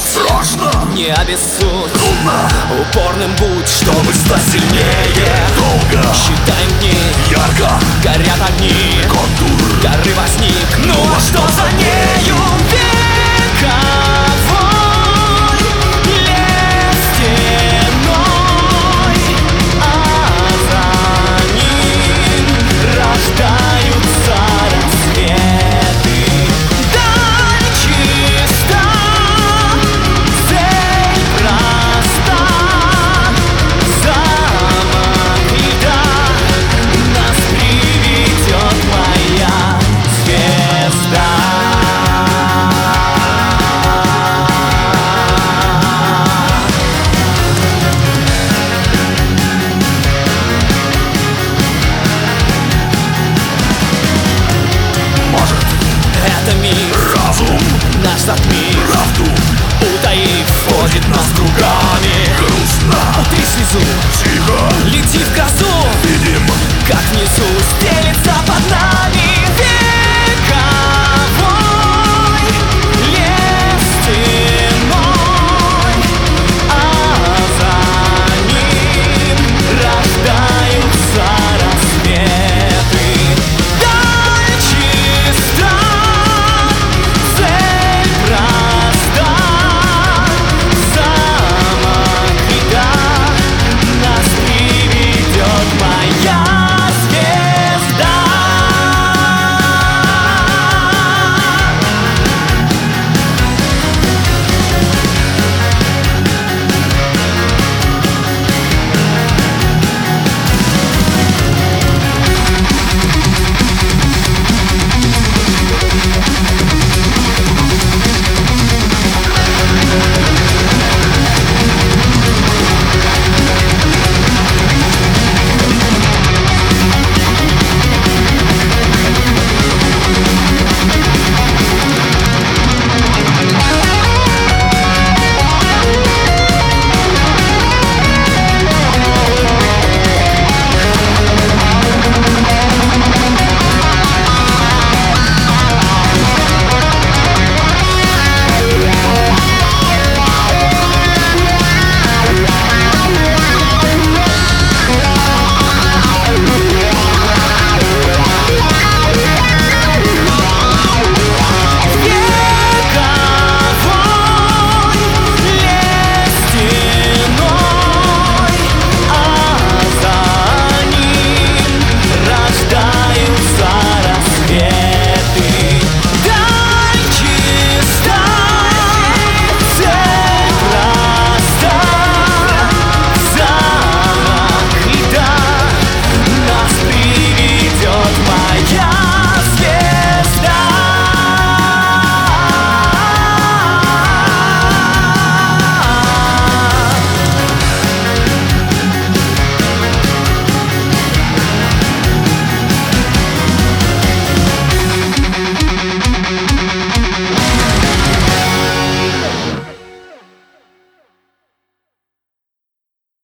Страшно, не обессудь, трудно, упорным будь, чтобы стать сильнее. Долго, считаем дни, ярко, горят огни, контур горы возник. Ну а что за нею? Вековой лес стеной, а за ним рождаются рассветы. Даль чиста, цель проста, замок льда нас приведет моя звезда. может Это мир, разум, наш затмит, правду утаив, ходит нас кругами. Грустно, утри слезу, тихо, лети в грозу, видим, как внизу стелется под нами.